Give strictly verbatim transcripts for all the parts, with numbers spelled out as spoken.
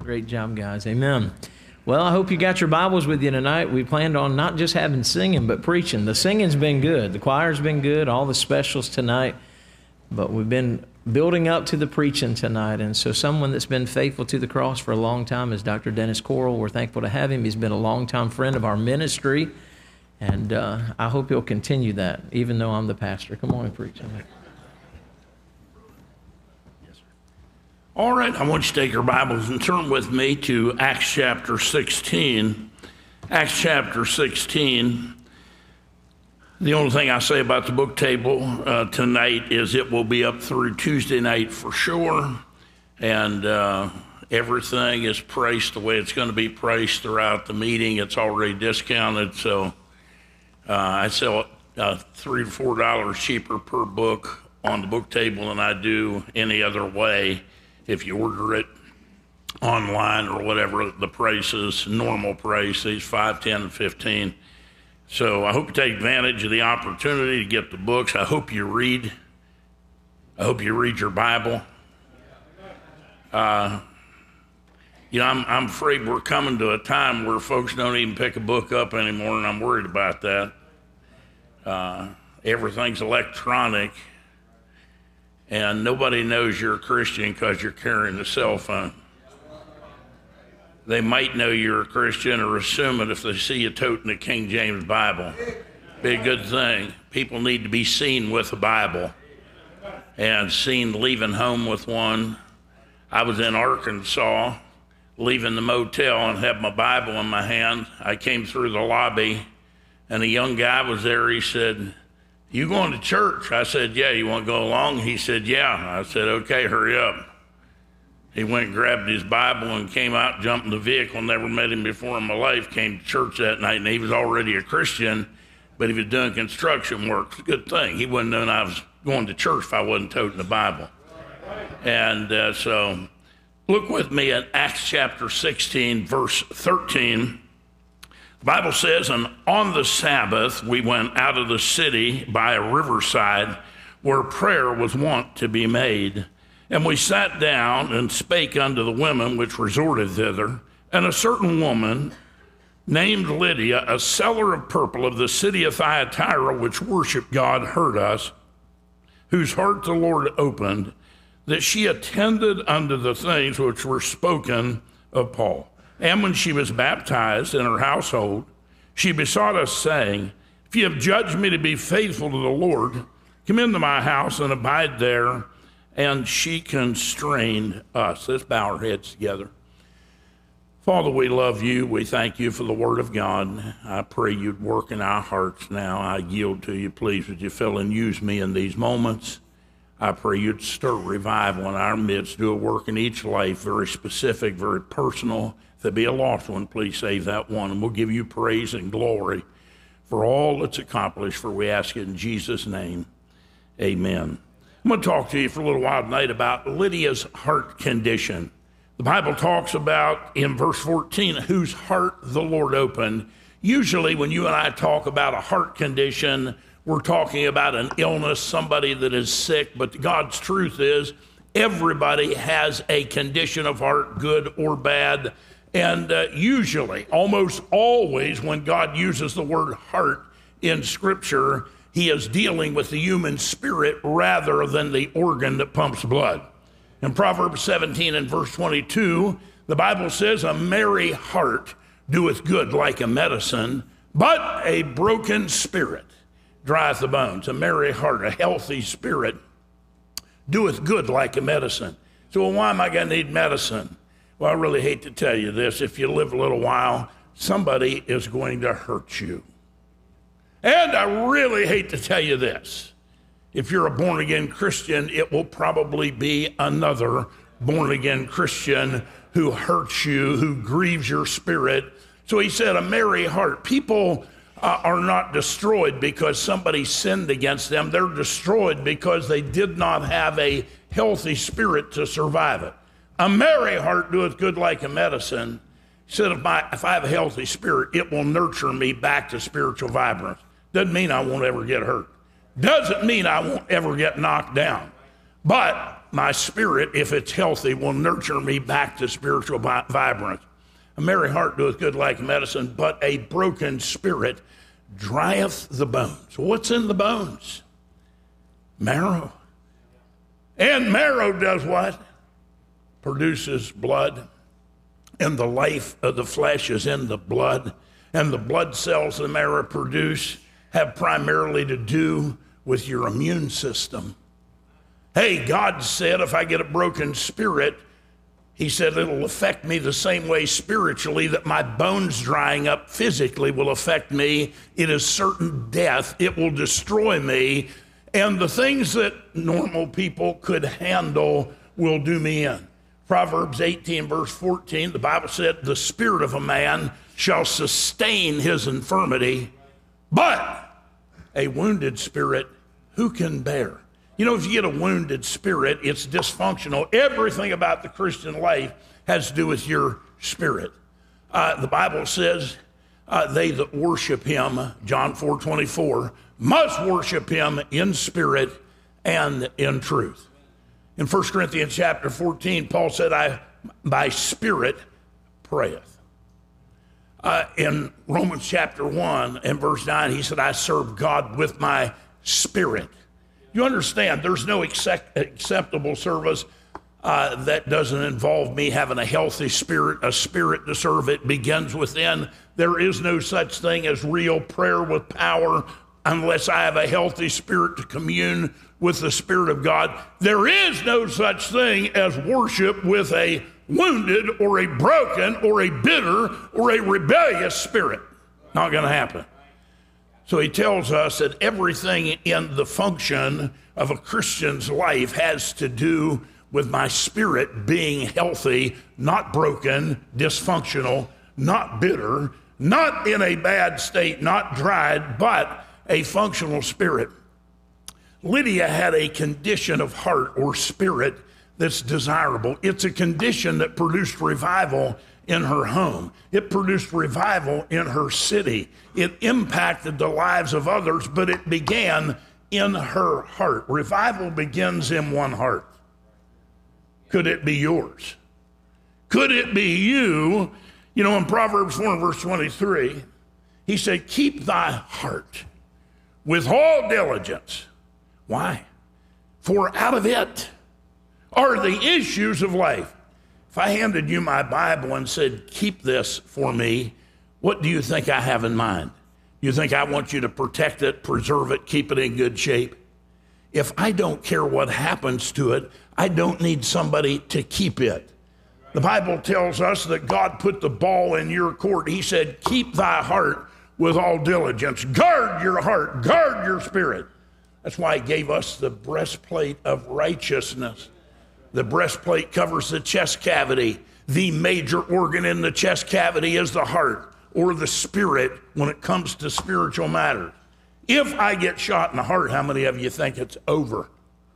Great job, guys. Amen. Well, I hope you got your Bibles with you tonight. We planned on not just having singing, but preaching. The singing's been good. The choir's been good. All the specials tonight. But we've been building up to the preaching tonight. And so someone that's been faithful to the cross for a long time is Doctor Dennis Coral. We're thankful to have him. He's been a longtime friend of our ministry. And uh, I hope he'll continue that, even though I'm the pastor. Come on and preach. All right, I want you to take your Bibles and turn with me to Acts chapter sixteen. Acts chapter sixteen. The only thing I say about the book table uh, tonight is it will be up through Tuesday night for sure. And uh, everything is priced the way it's going to be priced throughout the meeting. It's already discounted, so uh, I sell it uh, three to four dollars cheaper per book on the book table than I do any other way. If you order it online or whatever, the price is normal price, these five, ten, and fifteen. So I hope you take advantage of the opportunity to get the books. I hope you read. I hope you read your Bible. Uh, you know, I'm, I'm afraid we're coming to a time where folks don't even pick a book up anymore, and I'm worried about that. Uh, everything's electronic. And nobody knows you're a Christian because you're carrying a cell phone. They might know you're a Christian or assume it if they see you toting the King James Bible. Be a good thing. People need to be seen with a Bible and seen leaving home with one. I was in Arkansas, leaving the motel and had my Bible in my hand. I came through the lobby, and a young guy was there. He said, "You going to church?" I said, "Yeah, you want to go along?" He said, "Yeah." I said, "Okay, hurry up." He went and grabbed his Bible and came out, jumped in the vehicle. Never met him before in my life. Came to church that night, and he was already a Christian, but he was doing construction work. It's a good thing. He wouldn't have known I was going to church if I wasn't toting the Bible. And uh, so look with me at Acts chapter sixteen, verse thirteen. The Bible says, "And on the Sabbath we went out of the city by a riverside where prayer was wont to be made. And we sat down and spake unto the women which resorted thither. And a certain woman named Lydia, a seller of purple of the city of Thyatira, which worshiped God, heard us, whose heart the Lord opened, that she attended unto the things which were spoken of Paul. And when she was baptized in her household, she besought us, saying, If you have judged me to be faithful to the Lord, come into my house and abide there. And she constrained us." Let's bow our heads together. Father, we love you. We thank you for the word of God. I pray you'd work in our hearts now. I yield to you. Please, would you fill and use me in these moments? I pray you'd stir revival in our midst, do a work in each life, very specific, very personal. If there be a lost one, please save that one. And we'll give you praise and glory for all that's accomplished, for we ask it in Jesus' name. Amen. I'm going to talk to you for a little while tonight about Lydia's heart condition. The Bible talks about, in verse fourteen, whose heart the Lord opened. Usually when you and I talk about a heart condition, we're talking about an illness, somebody that is sick, but God's truth is everybody has a condition of heart, good or bad. And uh, usually, almost always, when God uses the word heart in Scripture, he is dealing with the human spirit rather than the organ that pumps blood. In Proverbs seventeen and verse twenty-two, the Bible says, "A merry heart doeth good like a medicine, but a broken spirit drieth the bones." A merry heart, a healthy spirit, doeth good like a medicine. So well, why am I going to need medicine? Well, I really hate to tell you this. If you live a little while, somebody is going to hurt you. And I really hate to tell you this. If you're a born-again Christian, it will probably be another born-again Christian who hurts you, who grieves your spirit. So he said, a merry heart. People uh, are not destroyed because somebody sinned against them. They're destroyed because they did not have a healthy spirit to survive it. A merry heart doeth good like a medicine. He said, if, my, if I have a healthy spirit, it will nurture me back to spiritual vibrance. Doesn't mean I won't ever get hurt. Doesn't mean I won't ever get knocked down. But my spirit, if it's healthy, will nurture me back to spiritual vi- vibrance. A merry heart doeth good like medicine, but a broken spirit drieth the bones. What's in the bones? Marrow. And marrow does what? Produces blood. And the life of the flesh is in the blood. And the blood cells the marrow produce have primarily to do with your immune system. Hey, God said if I get a broken spirit, he said it'll affect me the same way spiritually that my bones drying up physically will affect me. It is certain death. It will destroy me. And the things that normal people could handle will do me in. Proverbs eighteen, verse fourteen, the Bible said, the spirit of a man shall sustain his infirmity, but a wounded spirit who can bear? You know, if you get a wounded spirit, it's dysfunctional. Everything about the Christian life has to do with your spirit. Uh, the Bible says uh, they that worship him, John four twenty-four, must worship him in spirit and in truth. In First Corinthians chapter fourteen, Paul said, I by spirit prayeth. Uh, in Romans chapter one and verse nine, he said, I serve God with my spirit. You understand, there's no accept, acceptable service uh, that doesn't involve me having a healthy spirit, a spirit to serve. It begins within. There is no such thing as real prayer with power unless I have a healthy spirit to commune with the Spirit of God. There is no such thing as worship with a wounded or a broken or a bitter or a rebellious spirit. Not going to happen. So he tells us that everything in the function of a Christian's life has to do with my spirit being healthy, not broken, dysfunctional, not bitter, not in a bad state, not dried, but a functional spirit. Lydia had a condition of heart or spirit that's desirable. It's a condition that produced revival in her home. It produced revival in her city. It impacted the lives of others, but it began in her heart. Revival begins in one heart. Could it be yours? Could it be you? You know, in Proverbs four, verse twenty-three, he said, keep thy heart with all diligence. Why? For out of it are the issues of life. If I handed you my Bible and said, keep this for me, what do you think I have in mind? You think I want you to protect it, preserve it, keep it in good shape? If I don't care what happens to it, I don't need somebody to keep it. The Bible tells us that God put the ball in your court. He said, keep thy heart with all diligence. Guard your heart, guard your spirit. That's why he gave us the breastplate of righteousness. The breastplate covers the chest cavity. The major organ in the chest cavity is the heart or the spirit when it comes to spiritual matters. If I get shot in the heart, how many of you think it's over?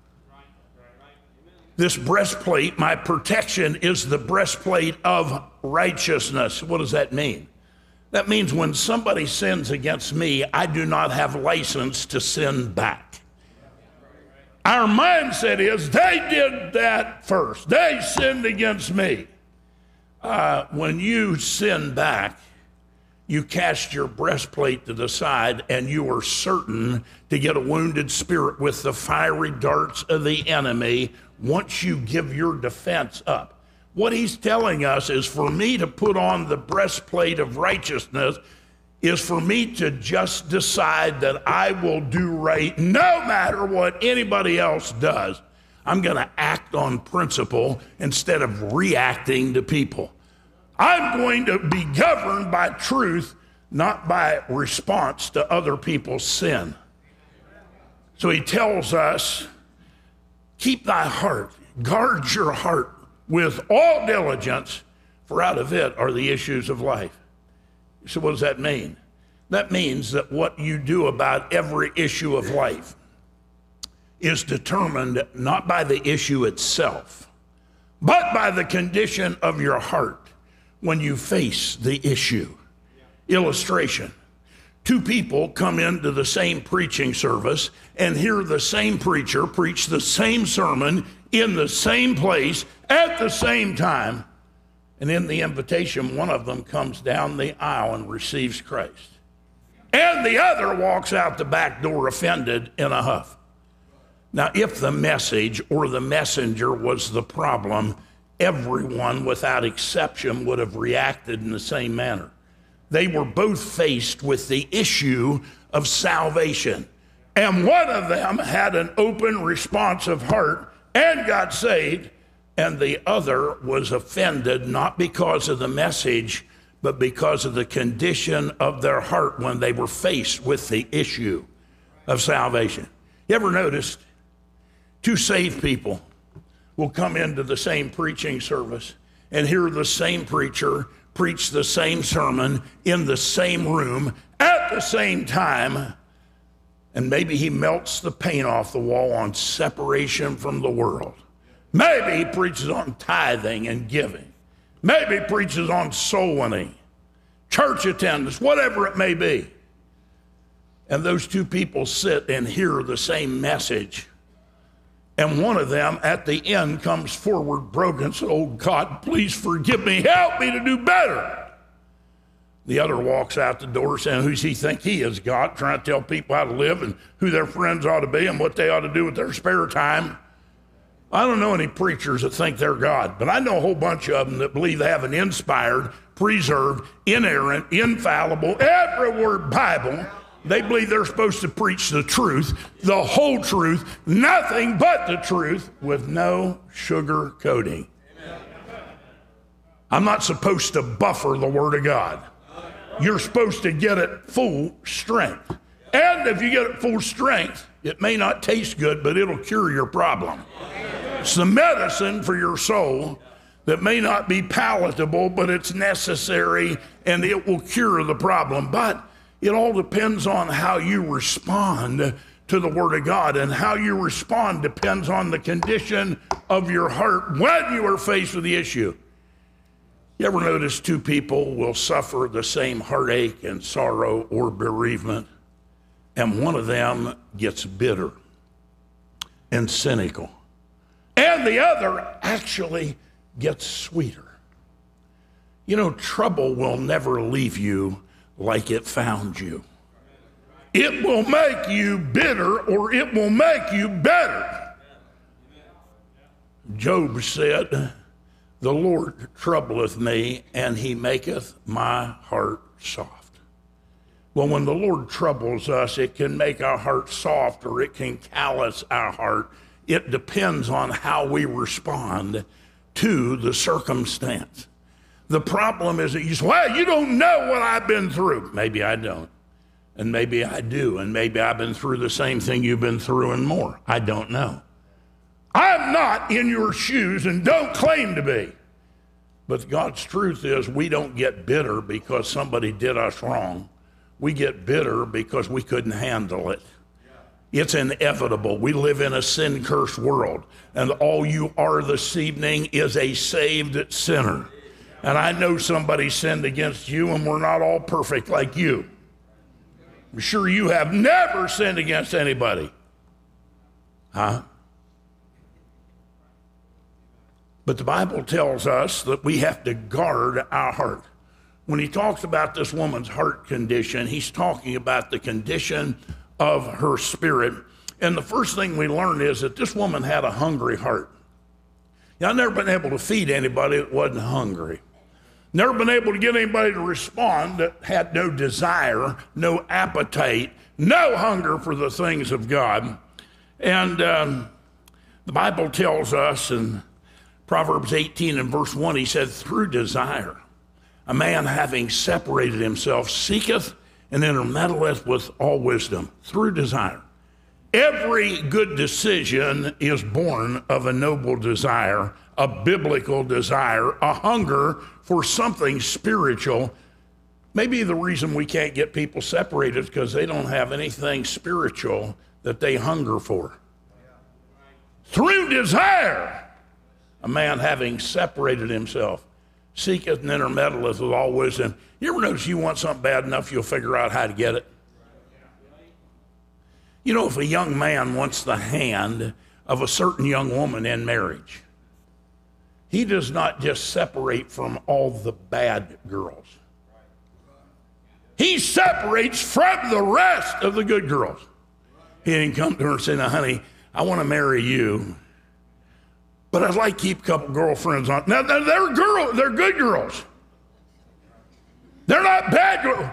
This breastplate, my protection, is the breastplate of righteousness. What does that mean? That means when somebody sins against me, I do not have license to sin back. Our mindset is they did that first. They sinned against me. Uh, when you sin back, you cast your breastplate to the side and you are certain to get a wounded spirit with the fiery darts of the enemy once you give your defense up. What he's telling us is for me to put on the breastplate of righteousness is for me to just decide that I will do right no matter what anybody else does. I'm going to act on principle instead of reacting to people. I'm going to be governed by truth, not by response to other people's sin. So he tells us, keep thy heart, guard your heart with all diligence, for out of it are the issues of life. So what does that mean? That means that what you do about every issue of life is determined not by the issue itself, but by the condition of your heart when you face the issue. Illustration. Two people come into the same preaching service and hear the same preacher preach the same sermon in the same place at the same time. And in the invitation, one of them comes down the aisle and receives Christ. And the other walks out the back door offended in a huff. Now, if the message or the messenger was the problem, everyone without exception would have reacted in the same manner. They were both faced with the issue of salvation. And one of them had an open, responsive heart and got saved, and the other was offended not because of the message, but because of the condition of their heart when they were faced with the issue of salvation. You ever noticed two saved people will come into the same preaching service and hear the same preacher preach the same sermon in the same room at the same time, and maybe he melts the paint off the wall on separation from the world. Maybe he preaches on tithing and giving. Maybe he preaches on soul winning, church attendance, whatever it may be. And those two people sit and hear the same message. And one of them at the end comes forward broken and says, "Oh God, please forgive me. Help me to do better." The other walks out the door saying, "Who's he think he is, God?" Trying to tell people how to live and who their friends ought to be and what they ought to do with their spare time. I don't know any preachers that think they're God, but I know a whole bunch of them that believe they have an inspired, preserved, inerrant, infallible, every word Bible. They believe they're supposed to preach the truth, the whole truth, nothing but the truth, with no sugar coating. I'm not supposed to buffer the Word of God. You're supposed to get it full strength. And if you get it full strength, it may not taste good, but it'll cure your problem. It's the medicine for your soul that may not be palatable, but it's necessary and it will cure the problem. But it all depends on how you respond to the Word of God, and how you respond depends on the condition of your heart when you are faced with the issue. You ever notice two people will suffer the same heartache and sorrow or bereavement, and one of them gets bitter and cynical, and the other actually gets sweeter? You know, trouble will never leave you like it found you. It will make you bitter, or it will make you better. Job said, "The Lord troubleth me, and he maketh my heart soft." Well, when the Lord troubles us, it can make our heart soft, or it can callous our heart. It depends on how we respond to the circumstance. The problem is that you say, "Well, you don't know what I've been through." Maybe I don't, and maybe I do, and maybe I've been through the same thing you've been through and more. I don't know. I'm not in your shoes and don't claim to be. But God's truth is, we don't get bitter because somebody did us wrong. We get bitter because we couldn't handle it. It's inevitable. We live in a sin-cursed world, and all you are this evening is a saved sinner. And I know somebody sinned against you, and we're not all perfect like you. I'm sure you have never sinned against anybody. Huh? But the Bible tells us that we have to guard our heart. When he talks about this woman's heart condition, he's talking about the condition of her spirit. And the first thing we learn is that this woman had a hungry heart. Now, I've never been able to feed anybody that wasn't hungry. Never been able to get anybody to respond that had no desire, no appetite, no hunger for the things of God. And um, the Bible tells us in Proverbs eighteen and verse one, he said, "Through desire, a man having separated himself seeketh and intermeddleth with all wisdom." Through desire. Every good decision is born of a noble desire, a biblical desire, a hunger for something spiritual. Maybe the reason we can't get people separated is because they don't have anything spiritual that they hunger for. Through desire, a man having separated himself seeketh and intermeddleth with all wisdom. You ever notice you want something bad enough, you'll figure out how to get it? You know, if a young man wants the hand of a certain young woman in marriage. He does not just separate from all the bad girls. He separates from the rest of the good girls. He didn't come to her and say, now, honey, I want to marry you, but I'd like to keep a couple girlfriends on. Now, they're girl, they're good girls. They're not bad girls.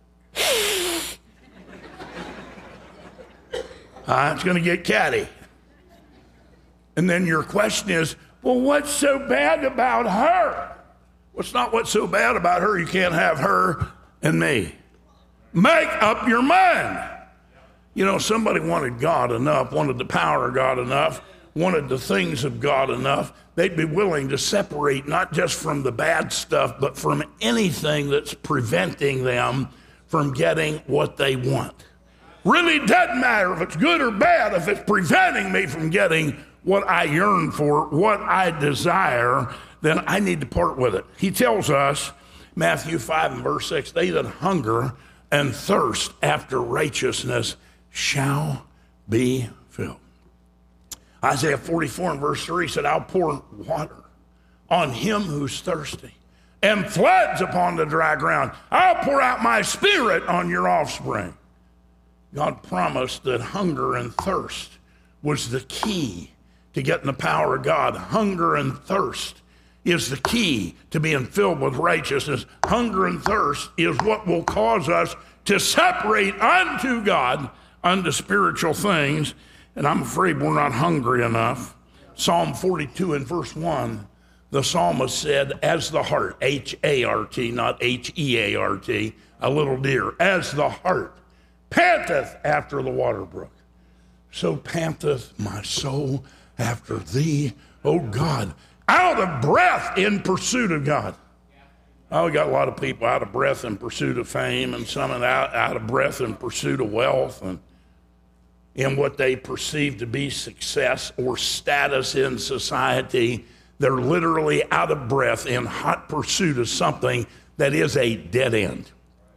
uh, it's going to get catty. And then your question is, well, what's so bad about her? Well, it's not what's so bad about her. You can't have her and me. Make up your mind. You know, somebody wanted God enough, wanted the power of God enough, wanted the things of God enough, they'd be willing to separate not just from the bad stuff, but from anything that's preventing them from getting what they want. Really doesn't matter if it's good or bad, if it's preventing me from getting what I yearn for, what I desire, then I need to part with it. He tells us, Matthew five and verse six, they that hunger and thirst after righteousness shall be filled. Isaiah forty-four and verse three said, I'll pour water on him who's thirsty and floods upon the dry ground. I'll pour out my spirit on your offspring. God promised that hunger and thirst was the key to getting the power of God. Hunger and thirst is the key to being filled with righteousness. Hunger and thirst is what will cause us to separate unto God, unto spiritual things. And I'm afraid we're not hungry enough. Psalm forty-two and verse one, the psalmist said, as the hart, H A R T, not H E A R T, a little deer, as the hart panteth after the water brook, so panteth my soul after thee, O God. Out of breath in pursuit of God. Oh, we got a lot of people out of breath in pursuit of fame, and some out, out of breath in pursuit of wealth, and in what they perceive to be success or status in society. They're literally out of breath in hot pursuit of something that is a dead end.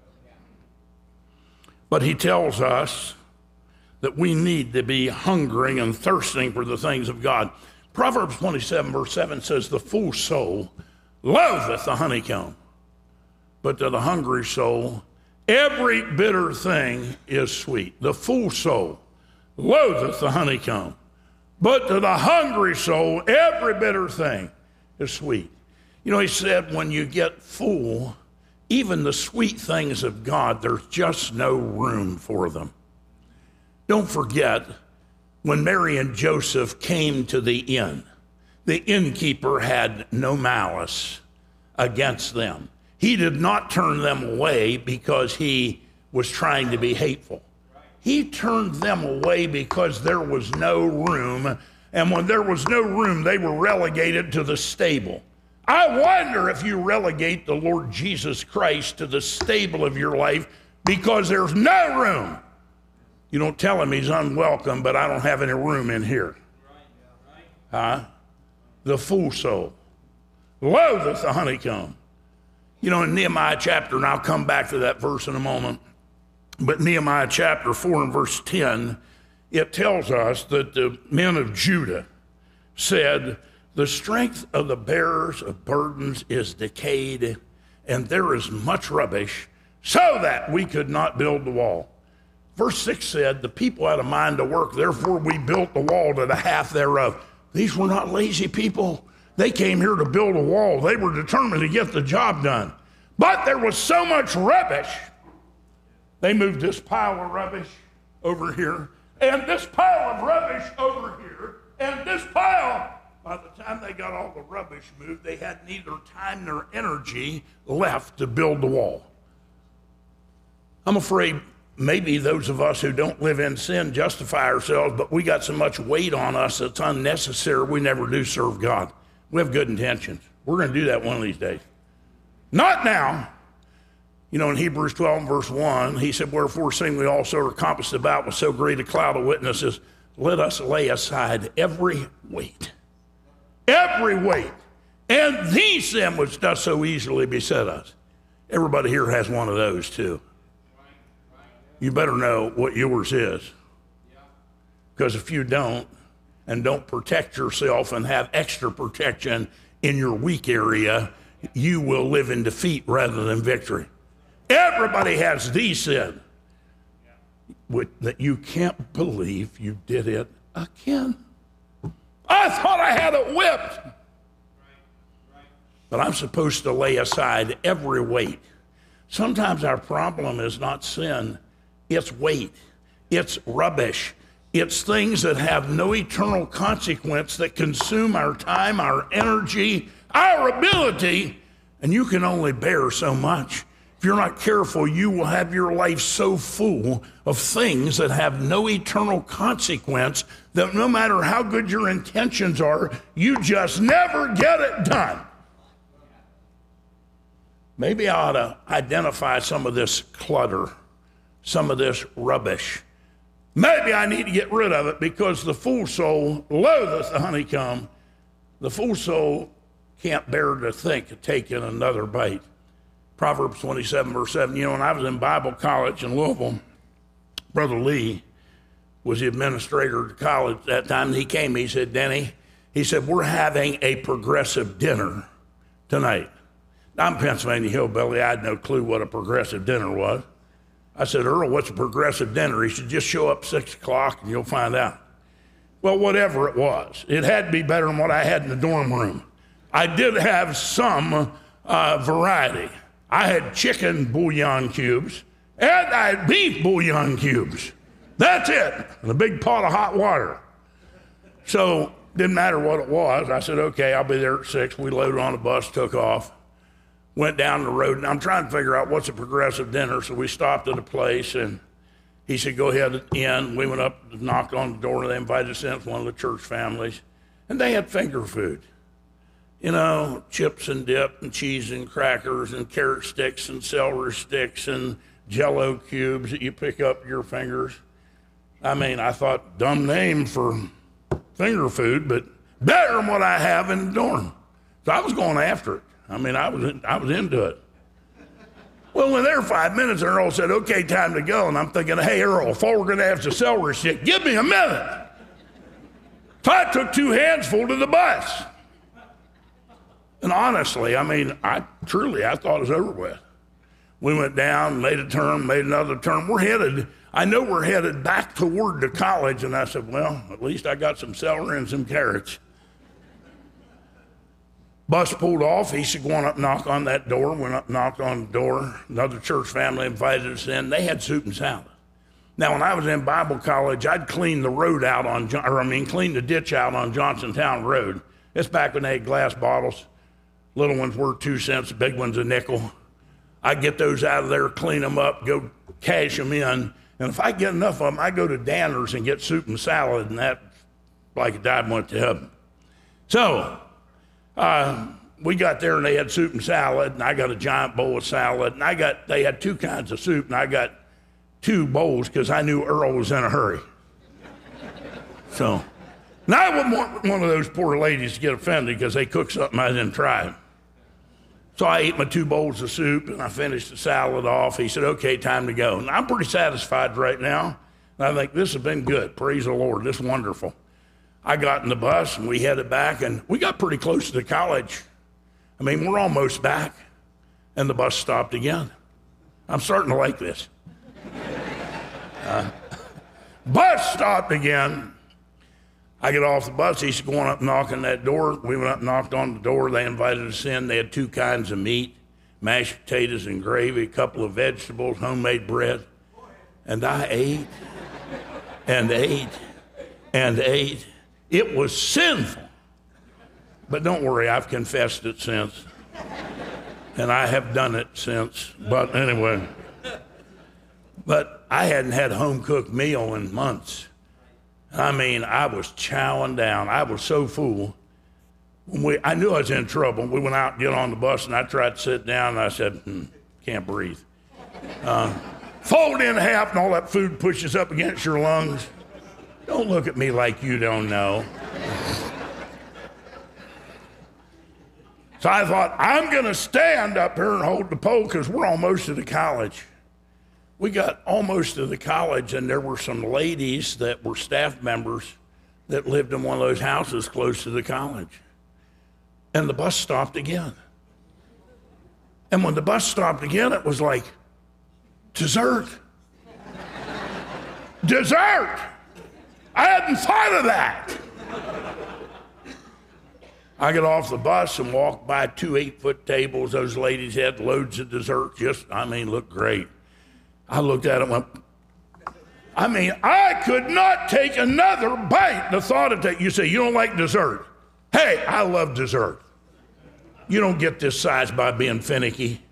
But he tells us that we need to be hungering and thirsting for the things of God. Proverbs twenty-seven verse seven says, the full soul loatheth the honeycomb, but to the hungry soul every bitter thing is sweet. The full soul loatheth the honeycomb, but to the hungry soul every bitter thing is sweet. You know, he said when you get full, even the sweet things of God, there's just no room for them. Don't forget, when Mary and Joseph came to the inn, the innkeeper had no malice against them. He did not turn them away because he was trying to be hateful. He turned them away because there was no room, and when there was no room, they were relegated to the stable. I wonder if you relegate the Lord Jesus Christ to the stable of your life because there's no room. You don't tell him he's unwelcome, but I don't have any room in here. Huh? The full soul loatheth the honeycomb. You know, in Nehemiah chapter, and I'll come back to that verse in a moment, but Nehemiah chapter four and verse ten, it tells us that the men of Judah said, the strength of the bearers of burdens is decayed, and there is much rubbish, so that we could not build the wall. Verse six said, the people had a mind to work, therefore we built the wall to the half thereof. These were not lazy people. They came here to build a wall. They were determined to get the job done. But there was so much rubbish. They moved this pile of rubbish over here, and this pile of rubbish over here, and this pile. By the time they got all the rubbish moved, they had neither time nor energy left to build the wall. I'm afraid maybe those of us who don't live in sin justify ourselves, but we got so much weight on us that's unnecessary, we never do serve God. We have good intentions. We're going to do that one of these days. Not now. You know, in Hebrews twelve, verse one, he said, wherefore, seeing we also are compassed about with so great a cloud of witnesses, let us lay aside every weight. Every weight. And the sin which does so easily beset us. Everybody here has one of those too. You better know what yours is. Because if you don't, and don't protect yourself and have extra protection in your weak area, you will live in defeat rather than victory. Everybody has the sin that you can't believe you did it again. I thought I had it whipped. But I'm supposed to lay aside every weight. Sometimes our problem is not sin, it's weight, it's rubbish. It's things that have no eternal consequence that consume our time, our energy, our ability, and you can only bear so much. If you're not careful, you will have your life so full of things that have no eternal consequence that no matter how good your intentions are, you just never get it done. Maybe I ought to identify some of this clutter, some of this rubbish. Maybe I need to get rid of it because the fool soul loatheth the honeycomb. The fool soul can't bear to think of taking another bite. Proverbs twenty-seven, verse seven. You know, when I was in Bible college in Louisville, Brother Lee was the administrator at college at that time. And he came, he said, Denny, he said, we're having a progressive dinner tonight. Now, I'm a Pennsylvania hillbilly. I had no clue what a progressive dinner was. I said, Earl, what's a progressive dinner? He said, just show up six o'clock and you'll find out. Well, whatever it was, it had to be better than what I had in the dorm room. I did have some uh, variety. I had chicken bouillon cubes and I had beef bouillon cubes. That's it. And a big pot of hot water. So didn't matter what it was. I said, okay, I'll be there at six. We loaded on a bus, took off. Went down the road, and I'm trying to figure out what's a progressive dinner, so we stopped at a place, and he said, go ahead in. We went up, knocked on the door, and they invited us in. It's one of the church families, and they had finger food. You know, chips and dip and cheese and crackers and carrot sticks and celery sticks and Jell-O cubes that you pick up your fingers. I mean, I thought, dumb name for finger food, but better than what I have in the dorm. So I was going after it. I mean, I was I was into it. Well, when there were five minutes, and Earl said, okay, time to go. And I'm thinking, hey, Earl, if all we're going to have is a celery stick, give me a minute. So I took two hands full to the bus. And honestly, I mean, I truly, I thought it was over with. We went down, made a turn, made another turn. We're headed, I know we're headed back toward the college. And I said, well, at least I got some celery and some carrots. Bus pulled off. He said, go on up, knock on that door. Went up, knocked on the door. Another church family invited us in. They had soup and salad. Now, when I was in Bible college, I'd clean the road out on, or I mean, clean the ditch out on Johnsontown Road. It's back when they had glass bottles. Little ones were two cents, big ones a nickel. I'd get those out of there, clean them up, go cash them in. And if I get enough of them, I go to Danner's and get soup and salad, and that, like a dime went to heaven. So, Uh, we got there and they had soup and salad, and I got a giant bowl of salad, and I got they had two kinds of soup, and I got two bowls because I knew Earl was in a hurry. So, and I wouldn't want one of those poor ladies to get offended because they cooked something I didn't try. So I ate my two bowls of soup and I finished the salad off. He said, okay, time to go. And I'm pretty satisfied right now. And I think this has been good. Praise the Lord. This is wonderful. I got in the bus and we headed back, and we got pretty close to the college. I mean, we're almost back, and the bus stopped again. I'm starting to like this. Uh, bus stopped again. I get off the bus. He's going up knocking that door. We went up and knocked on the door. They invited us in. They had two kinds of meat, mashed potatoes and gravy, a couple of vegetables, homemade bread. And I ate and ate and ate. It was sinful. But don't worry, I've confessed it since. And I have done it since. But anyway. But I hadn't had a home-cooked meal in months. I mean, I was chowing down. I was so full. When we, I knew I was in trouble. We went out and get on the bus, and I tried to sit down, and I said, hmm, can't breathe. Uh, fold in half, and all that food pushes up against your lungs. Don't look at me like you don't know. So I thought, I'm going to stand up here and hold the pole because we're almost to the college. We got almost to the college, and there were some ladies that were staff members that lived in one of those houses close to the college. And the bus stopped again. And when the bus stopped again, it was like, dessert. Dessert! I hadn't thought of that. I got off the bus and walked by two eight-foot tables. Those ladies had loads of dessert. Just, I mean, looked great. I looked at it and went, I mean, I could not take another bite. The thought of that, you say, you don't like dessert. Hey, I love dessert. You don't get this size by being finicky.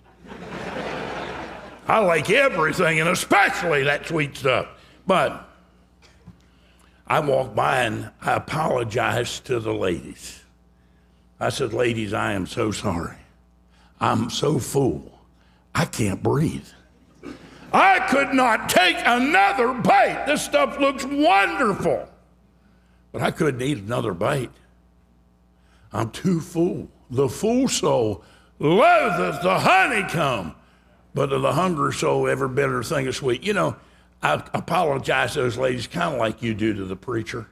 I like everything, and especially that sweet stuff. But I walked by and I apologized to the ladies. I said, ladies, I am so sorry. I'm so full. I can't breathe. I could not take another bite. This stuff looks wonderful. But I couldn't eat another bite. I'm too full. The full soul loatheth the honeycomb, but to the hungry soul every bitter thing is sweet. You know, I apologize to those ladies kind of like you do to the preacher.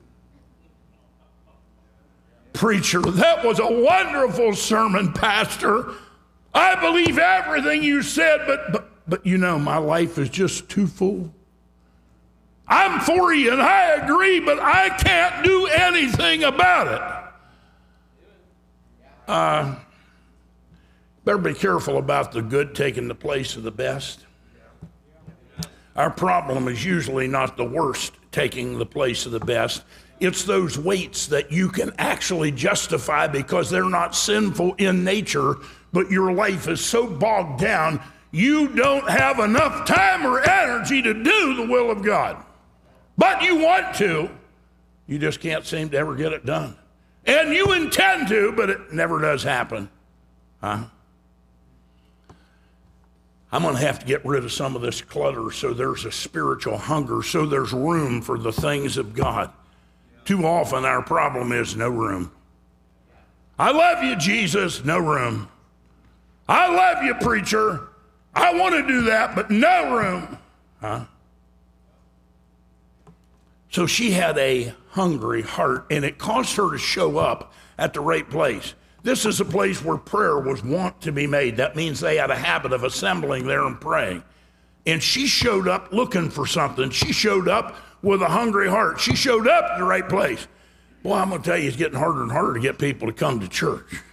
Preacher, that was a wonderful sermon, Pastor. I believe everything you said, but, but, but you know, my life is just too full. I'm for you, and I agree, but I can't do anything about it. Uh, better be careful about the good taking the place of the best. Our problem is usually not the worst taking the place of the best. It's those weights that you can actually justify because they're not sinful in nature, but your life is so bogged down, you don't have enough time or energy to do the will of God. But you want to, you just can't seem to ever get it done. And you intend to, but it never does happen. Huh? I'm going to have to get rid of some of this clutter so there's a spiritual hunger, so there's room for the things of God. Too often our problem is no room. I love you, Jesus, no room. I love you, preacher. I want to do that, but no room. Huh? So she had a hungry heart, and it caused her to show up at the right place. This is a place where prayer was wont to be made. That means they had a habit of assembling there and praying. And she showed up looking for something. She showed up with a hungry heart. She showed up at the right place. Well, I'm going to tell you, it's getting harder and harder to get people to come to church.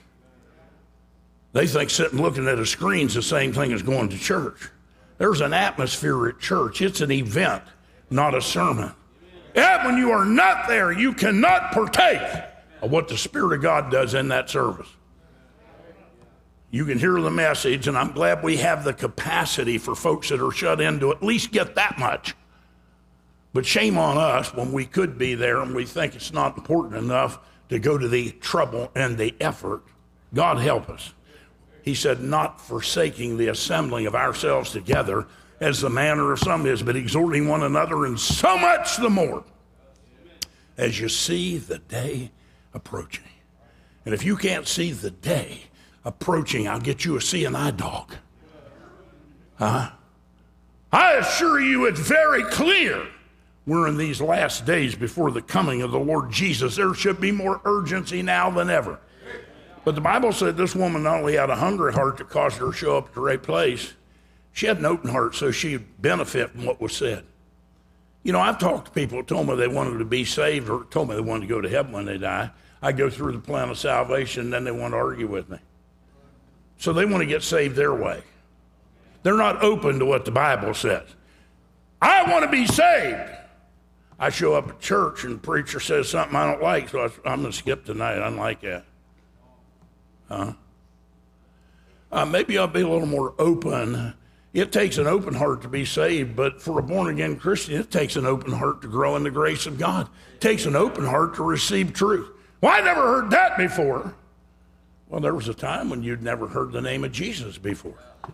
They think sitting looking at a screen is the same thing as going to church. There's an atmosphere at church. It's an event, not a sermon. And when you are not there, you cannot partake of what the Spirit of God does in that service. You can hear the message, and I'm glad we have the capacity for folks that are shut in to at least get that much. But shame on us when we could be there and we think it's not important enough to go to the trouble and the effort. God help us. He said, not forsaking the assembling of ourselves together as the manner of some is, but exhorting one another, and so much the more as you see the day approaching. And if you can't see the day approaching, I'll get you a seeing eye dog. Huh? I assure you it's very clear we're in these last days before the coming of the Lord Jesus. There should be more urgency now than ever. But the Bible said this woman not only had a hungry heart that caused her to show up at the right place, she had an open heart so she'd benefit from what was said. You know, I've talked to people that told me they wanted to be saved or told me they wanted to go to heaven when they die. I go through the plan of salvation, and then they want to argue with me. So they want to get saved their way. They're not open to what the Bible says. I want to be saved. I show up at church, and the preacher says something I don't like, so I, I'm going to skip tonight. I don't like that. Huh? Uh, maybe I'll be a little more open. It takes an open heart to be saved, but for a born-again Christian, it takes an open heart to grow in the grace of God. It takes an open heart to receive truth. Well, I never heard that before. Well, there was a time when you'd never heard the name of Jesus before.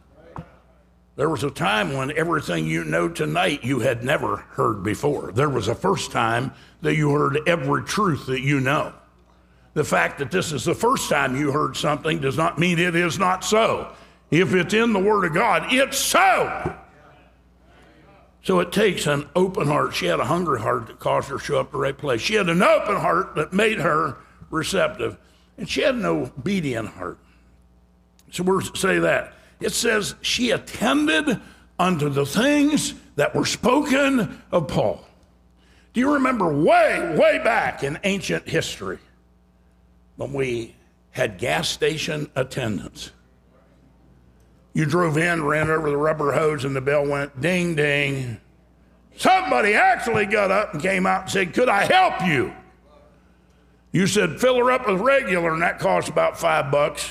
There was a time when everything you know tonight you had never heard before. There was a first time that you heard every truth that you know. The fact that this is the first time you heard something does not mean it is not so. If it's in the Word of God, it's so. So it takes an open heart. She had a hungry heart that caused her to show up the right place. She had an open heart that made her receptive. And she had an obedient heart. So we'll say that. It says she attended unto the things that were spoken of Paul. Do you remember way, way back in ancient history when we had gas station attendants? You drove in, ran over the rubber hose, and the bell went ding, ding. Somebody actually got up and came out and said, could I help you? You said, fill her up with regular, and that cost about five bucks.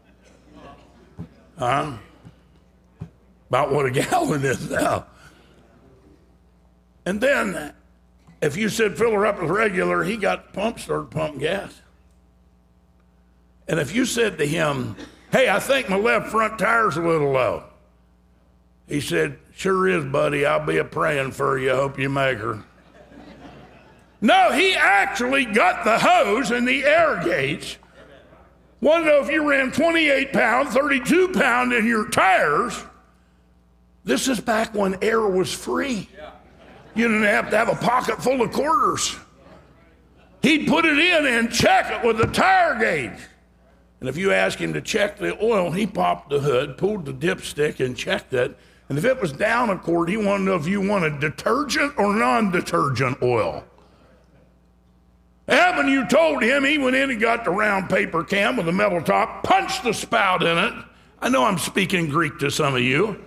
Huh? About what a gallon is now. And then, if you said fill her up with regular, he got the pump, started pumping gas. And if you said to him, hey, I think my left front tire's a little low. He said, sure is, buddy. I'll be a praying for you. I hope you make her. No, he actually got the hose and the air gauge. Want to know if you ran twenty-eight pound, thirty-two pound in your tires. This is back when air was free. You didn't have to have a pocket full of quarters. He'd put it in and check it with the tire gauge. And if you asked him to check the oil, he popped the hood, pulled the dipstick, and checked it. And if it was down a quart, he wanted to know if you wanted detergent or non-detergent oil. And when you told him, he went in and got the round paper can with a metal top, punched the spout in it. I know I'm speaking Greek to some of you.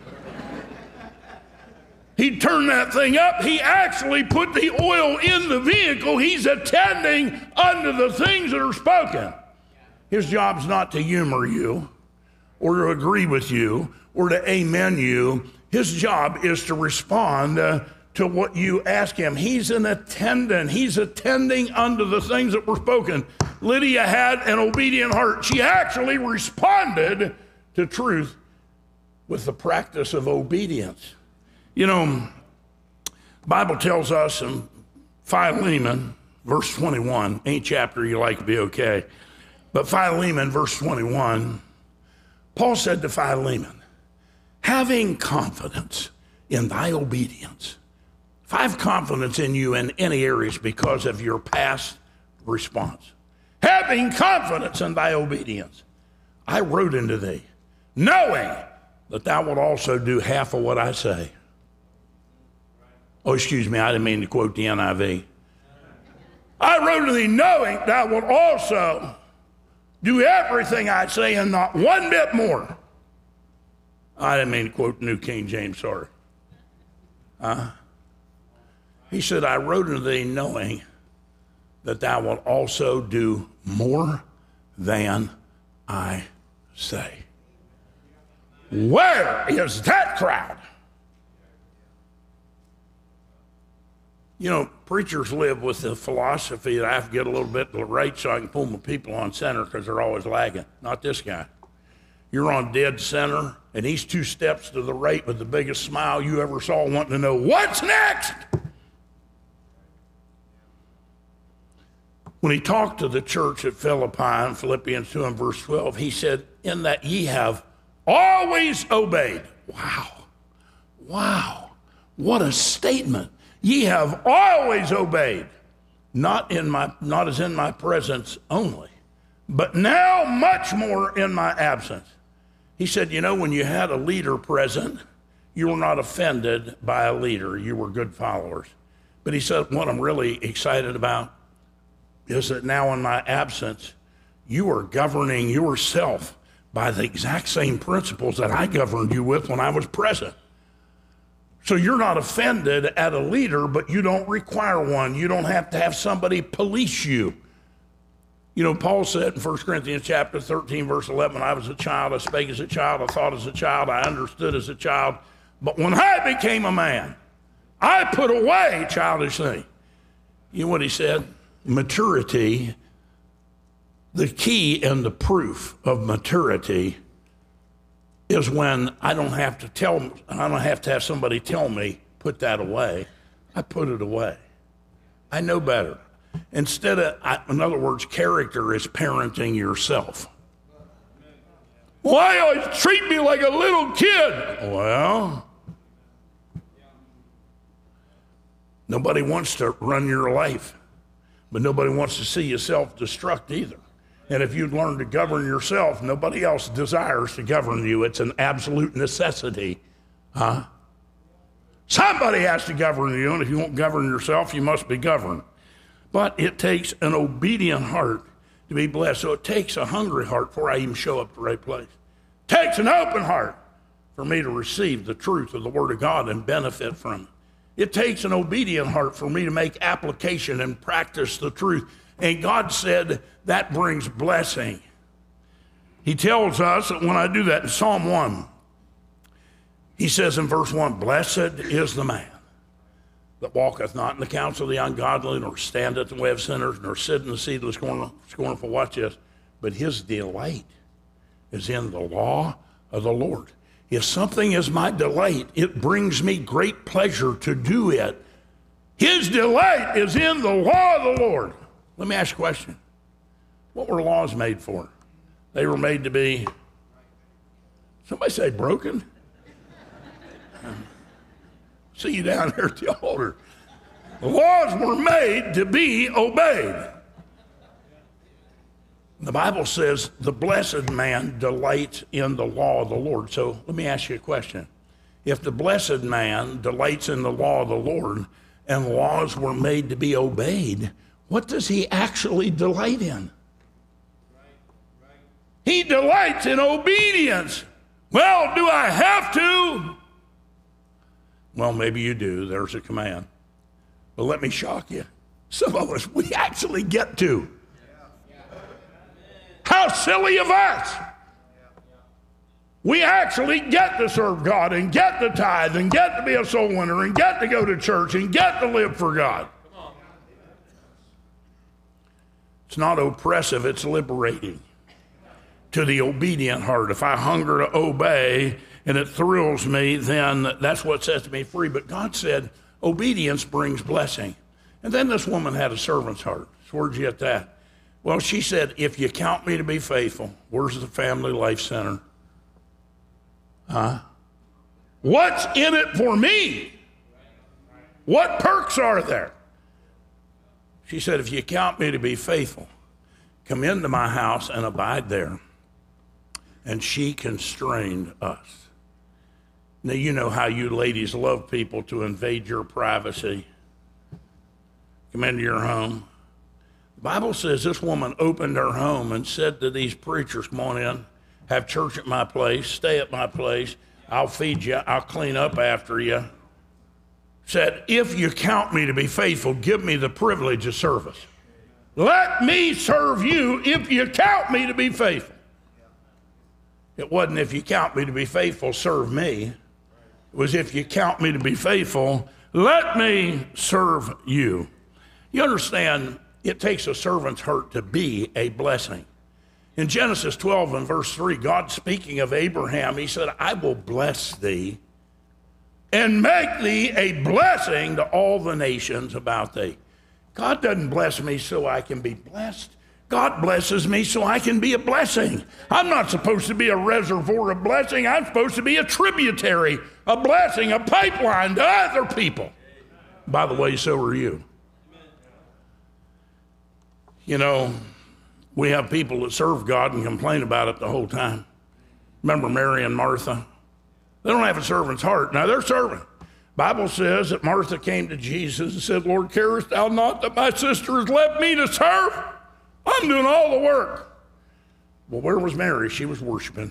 He turned that thing up. He actually put the oil in the vehicle. He's attending unto the things that are spoken. His job's not to humor you or to agree with you or to amen you. His job is to respond uh, to what you ask him. He's an attendant. He's attending unto the things that were spoken. Lydia had an obedient heart. She actually responded to truth with the practice of obedience. You know, the Bible tells us in Philemon, verse twenty-one, ain't chapter you like to be okay, but Philemon, verse twenty-one, Paul said to Philemon, having confidence in thy obedience. If I have confidence in you in any areas because of your past response, having confidence in thy obedience, I wrote unto thee, knowing that thou wilt also do half of what I say. Oh, excuse me, I didn't mean to quote the N I V. I wrote to thee knowing thou wilt also do everything I say and not one bit more. I didn't mean to quote the New King James, sorry. Uh, he said, I wrote unto thee knowing that thou wilt also do more than I say. Where is that crowd? You know, preachers live with the philosophy that I have to get a little bit to the right so I can pull my people on center because they're always lagging. Not this guy. You're on dead center, and he's two steps to the right with the biggest smile you ever saw, wanting to know, what's next? When he talked to the church at Philippi in Philippians two and verse twelve, he said, in that ye have always obeyed. Wow. Wow. What a statement. Ye have always obeyed, not in my, not as in my presence only, but now much more in my absence. He said, you know, when you had a leader present, you were not offended by a leader. You were good followers. But he said, what I'm really excited about is that now in my absence, you are governing yourself by the exact same principles that I governed you with when I was present. So you're not offended at a leader, but you don't require one. You don't have to have somebody police you. You know, Paul said in First Corinthians chapter thirteen, verse eleven, I was a child, I spake as a child, I thought as a child, I understood as a child. But when I became a man, I put away childish things. You know what he said? Maturity, the key and the proof of maturity is when I don't have to tell, I don't have to have somebody tell me, put that away. I put it away. I know better. Instead of, I, in other words, character is parenting yourself. Why always treat me like a little kid? Well, Nobody wants to run your life, but nobody wants to see you self-destruct either. And if you'd learn to govern yourself, nobody else desires to govern you. It's an absolute necessity. Huh? Somebody has to govern you, and if you won't govern yourself, you must be governed. But it takes an obedient heart to be blessed. So it takes a hungry heart before I even show up at the right place. It takes an open heart for me to receive the truth of the Word of God and benefit from it. It takes an obedient heart for me to make application and practice the truth. And God said that brings blessing. He tells us that when I do that in Psalm one, he says in verse one, blessed is the man that walketh not in the counsel of the ungodly, nor standeth in the way of sinners, nor sitteth in the seat of the scorn- scornful. Watch this. But his delight is in the law of the Lord. If something is my delight, it brings me great pleasure to do it. His delight is in the law of the Lord. Let me ask you a question. What were laws made for? They were made to be, somebody say broken? See you down there at the altar. The laws were made to be obeyed. The Bible says the blessed man delights in the law of the Lord. So let me ask you a question. If the blessed man delights in the law of the Lord and laws were made to be obeyed, what does he actually delight in? He delights in obedience. Well, do I have to? Well, maybe you do. There's a command. But let me shock you. Some of us, we actually get to. How silly of us. We actually get to serve God and get to tithe and get to be a soul winner and get to go to church and get to live for God. It's not oppressive, it's liberating to the obedient heart. If I hunger to obey and it thrills me, then that's what sets me free. But God said obedience brings blessing. And then this woman had a servant's heart. So where'd you get that? Well, she said, if you count me to be faithful, where's the Family Life Center? Huh? What's in it for me? What perks are there? She said, if you count me to be faithful, come into my house and abide there. And she constrained us. Now, you know how you ladies love people to invade your privacy. Come into your home. The Bible says this woman opened her home and said to these preachers, come on in, have church at my place, stay at my place, I'll feed you, I'll clean up after you. Said, if you count me to be faithful, give me the privilege of service. Let me serve you if you count me to be faithful. It wasn't if you count me to be faithful, serve me. It was if you count me to be faithful, let me serve you. You understand, it takes a servant's heart to be a blessing. In Genesis twelve and verse three, God speaking of Abraham, he said, I will bless thee and make thee a blessing to all the nations about thee. God doesn't bless me so I can be blessed. God blesses me so I can be a blessing. I'm not supposed to be a reservoir of blessing. I'm supposed to be a tributary, a blessing, a pipeline to other people. By the way, so are you. You know, we have people that serve God and complain about it the whole time. Remember Mary and Martha? They don't have a servant's heart. Now, they're serving. Bible says that Martha came to Jesus and said, Lord, carest thou not that my sister has left me to serve? I'm doing all the work. Well, where was Mary? She was worshiping.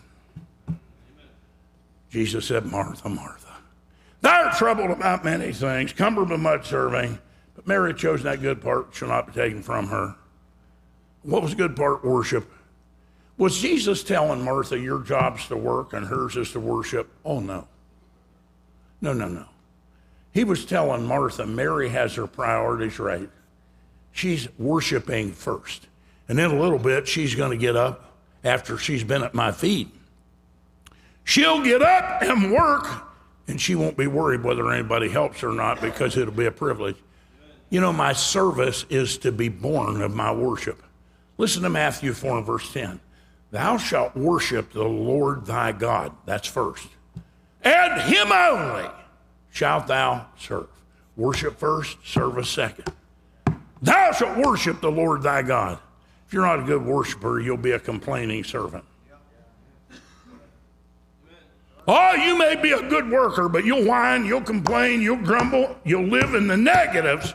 Jesus said, Martha, Martha, thou art troubled about many things, cumbered with much serving, but Mary chose that good part which shall not be taken from her. What was the good part? Worship. Was Jesus telling Martha, your job's to work and hers is to worship? Oh, no. No, no, no. He was telling Martha, Mary has her priorities right. She's worshiping first. And in a little bit, she's going to get up after she's been at my feet. She'll get up and work, and she won't be worried whether anybody helps her or not because it'll be a privilege. You know, my service is to be born of my worship. Listen to Matthew four and verse ten. Thou shalt worship the Lord thy God. That's first. And him only shalt thou serve. Worship first, service second. Thou shalt worship the Lord thy God. If you're not a good worshiper, you'll be a complaining servant. Oh, you may be a good worker, but you'll whine, you'll complain, you'll grumble, you'll live in the negatives.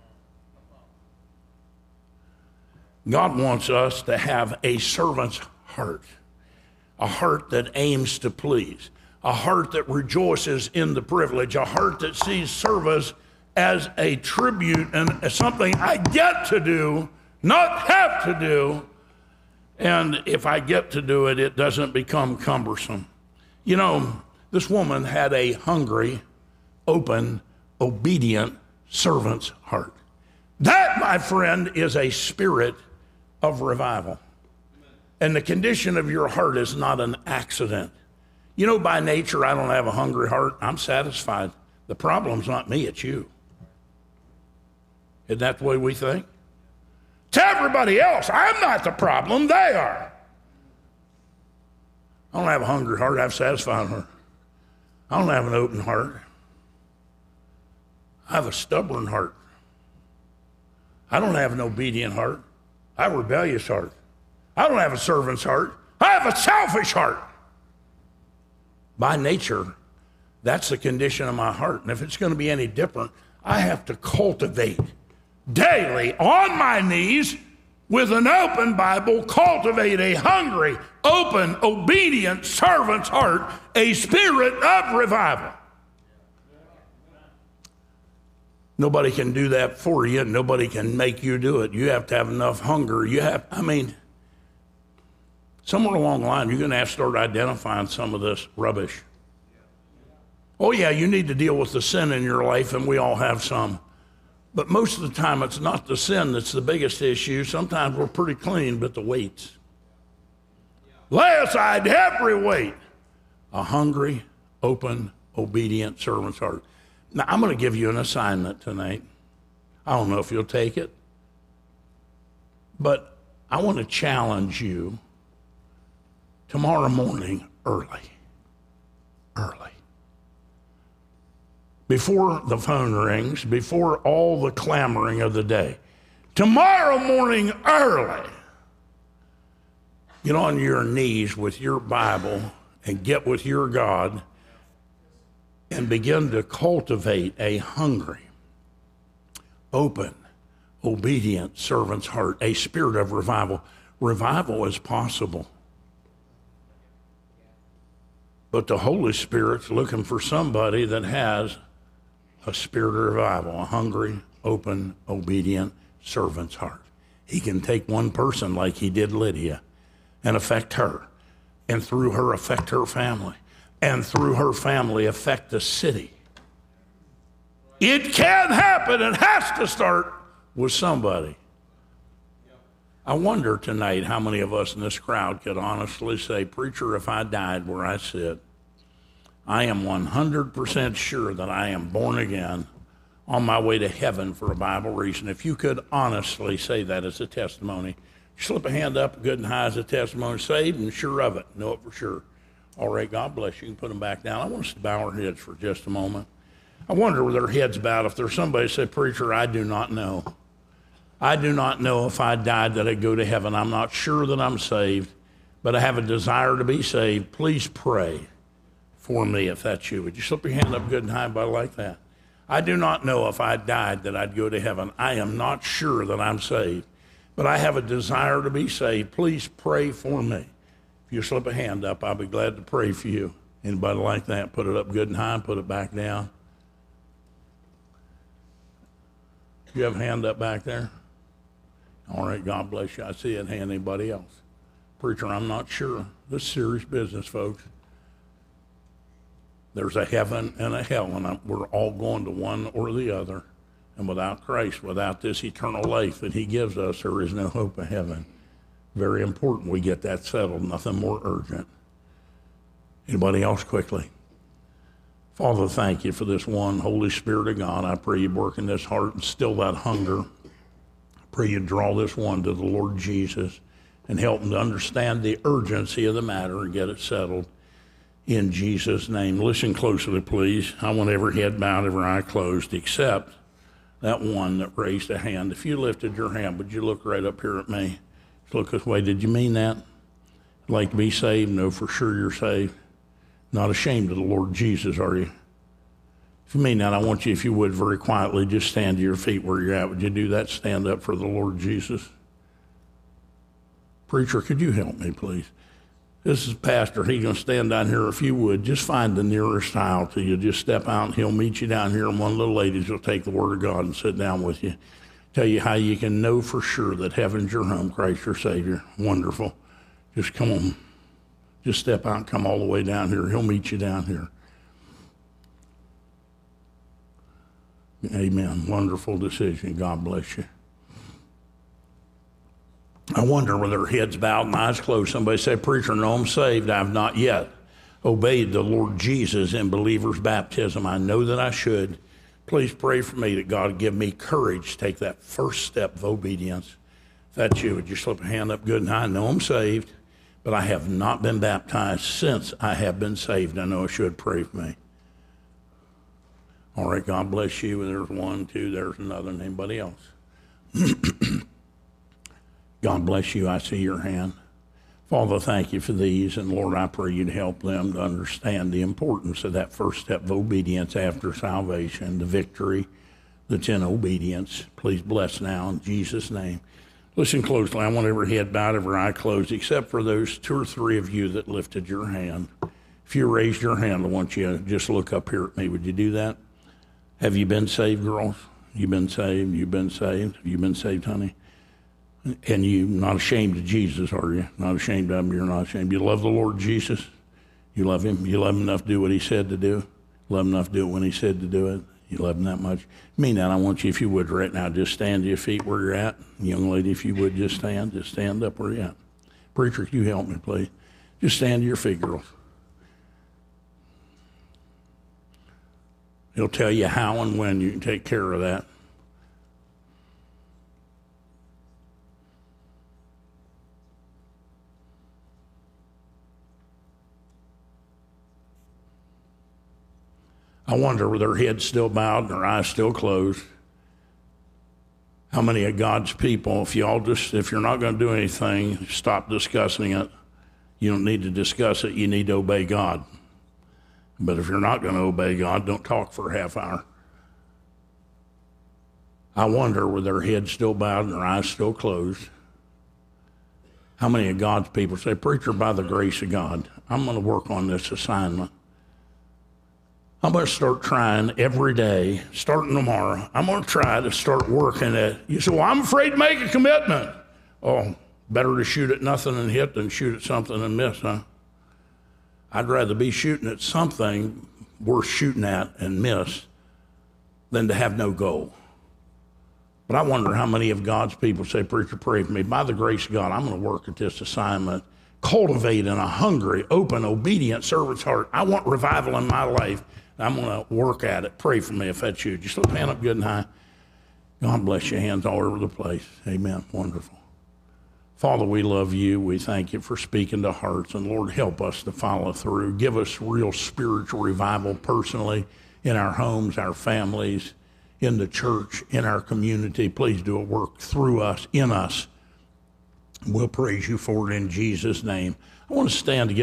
God wants us to have a servant's heart, a heart that aims to please, a heart that rejoices in the privilege, a heart that sees service as a tribute and as something I get to do, not have to do. And if I get to do it, it doesn't become cumbersome. You know, this woman had a hungry, open, obedient servant's heart. That, my friend, is a spirit of revival. And the condition of your heart is not an accident. You know, by nature, I don't have a hungry heart. I'm satisfied. The problem's not me, it's you. Isn't that the way we think? To everybody else, I'm not the problem, they are. I don't have a hungry heart, I have a satisfied heart. I don't have an open heart. I have a stubborn heart. I don't have an obedient heart. I have a rebellious heart. I don't have a servant's heart. I have a selfish heart. By nature, that's the condition of my heart. And if it's going to be any different, I have to cultivate daily on my knees with an open Bible, cultivate a hungry, open, obedient servant's heart, a spirit of revival. Nobody can do that for you. Nobody can make you do it. You have to have enough hunger. You have, I mean, somewhere along the line, you're going to have to start identifying some of this rubbish. Oh, yeah, you need to deal with the sin in your life, and we all have some. But most of the time, it's not the sin that's the biggest issue. Sometimes we're pretty clean, but the weights. Lay aside every weight. A hungry, open, obedient servant's heart. Now, I'm going to give you an assignment tonight. I don't know if you'll take it, but I want to challenge you tomorrow morning early. Early. Before the phone rings, before all the clamoring of the day. Tomorrow morning early, get on your knees with your Bible and get with your God and begin to cultivate a hungry, open, obedient servant's heart, a spirit of revival. Revival is possible. But the Holy Spirit's looking for somebody that has a spirit of revival, a hungry, open, obedient servant's heart. He can take one person like he did Lydia and affect her, and through her affect her family, and through her family affect the city. It can happen. It has to start with somebody. I wonder tonight how many of us in this crowd could honestly say, preacher, if I died where I sit, I am one hundred percent sure that I am born again on my way to heaven for a Bible reason. If you could honestly say that as a testimony, slip a hand up good and high as a testimony, saved and sure of it, know it for sure. All right, God bless you. You can put them back down. I want us to bow our heads for just a moment. I wonder with their heads bowed if there's somebody who said, preacher, I do not know. I do not know if I died that I'd go to heaven. I'm not sure that I'm saved, but I have a desire to be saved. Please pray for me if that's you. Would you slip your hand up good and high by like that? I do not know if I died that I'd go to heaven. I am not sure that I'm saved, but I have a desire to be saved. Please pray for me. If you slip a hand up, I'll be glad to pray for you. Anybody like that? Put it up good and high and put it back down. You have a hand up back there? All right, God bless you. I see it hand. Anybody else? Preacher, I'm not sure. This is serious business, folks. There's a heaven and a hell, and we're all going to one or the other. And without Christ, without this eternal life that he gives us, there is no hope of heaven. Very important we get that settled, nothing more urgent. Anybody else quickly? Father, thank you for this one Holy Spirit of God. I pray you work in this heart and still that hunger. I pray you draw this one to the Lord Jesus and help him to understand the urgency of the matter and get it settled. in Jesus' name. Listen closely, please. I want every head bowed, every eye closed, except that one that raised a hand. If you lifted your hand, would you look right up here at me? Just look this way. Did you mean that? Like to be saved? No, for sure you're saved. Not ashamed of the Lord Jesus, are you? If you mean that, I want you, if you would, very quietly, just stand to your feet where you're at. Would you do that? Stand up for the Lord Jesus. Preacher, could you help me, please? This is Pastor. He's going to stand down here. If you would, just find the nearest aisle to you. Just step out, and he'll meet you down here, and one of the ladies will take the Word of God and sit down with you. Tell you how you can know for sure that heaven's your home, Christ your Savior. Wonderful. Just come on. Just step out and come all the way down here. He'll meet you down here. Amen. Wonderful decision. God bless you. I wonder with their heads bowed and eyes closed, somebody say, preacher, no, I'm saved. I have not yet obeyed the Lord Jesus in believer's baptism. I know that I should. Please pray for me that God give me courage to take that first step of obedience. If that's you, would you slip a hand up good and high? I know I'm saved, but I have not been baptized since I have been saved. I know I should. Pray for me. All right, God bless you. There's one, two, there's another, and anybody else. God bless you. I see your hand. Father, thank you for these, and Lord, I pray you'd help them to understand the importance of that first step of obedience after salvation, the victory that's in obedience. Please bless now in Jesus' name. Listen closely. I want every head bowed, every eye closed, except for those two or three of you that lifted your hand. If you raised your hand, I want you to just look up here at me. Would you do that? Have you been saved, girls? You been saved? You been saved? You been saved, honey? And you not ashamed of Jesus, are you? Not ashamed of him? You're not ashamed. You love the Lord Jesus? You love him? You love him enough to do what he said to do? Love him enough to do it when he said to do it? You love him that much? I mean that. I want you, if you would, right now, just stand to your feet where you're at. Young lady, if you would, just stand. Just stand up where you're at. Preacher, can you help me, please? Just stand to your feet, girls. He'll tell you how and when you can take care of that. I wonder with their heads still bowed and their eyes still closed, how many of God's people, if you all just, if you're not going to do anything, stop discussing it. You don't need to discuss it. You need to obey God. But if you're not going to obey God, don't talk for a half hour. I wonder, with their heads still bowed and their eyes still closed, how many of God's people say, preacher, by the grace of God, I'm going to work on this assignment. I'm going to start trying every day, starting tomorrow. I'm going to try to start working at, you say, well, I'm afraid to make a commitment. Oh, better to shoot at nothing and hit than shoot at something and miss, huh? I'd rather be shooting at something worth shooting at and miss than to have no goal. But I wonder how many of God's people say, preacher, pray for me. By the grace of God, I'm going to work at this assignment. Cultivate in a hungry, open, obedient servant's heart. I want revival in my life. I'm going to work at it. Pray for me if that's you. Just look hand up good and high. God bless you. Hands all over the place. Amen. Wonderful. Father, we love you. We thank you for speaking to hearts. And Lord, help us to follow through. Give us real spiritual revival personally in our homes, our families, in the church, in our community. Please do a work through us, in us. We'll praise you for it in Jesus' name. I want to stand together.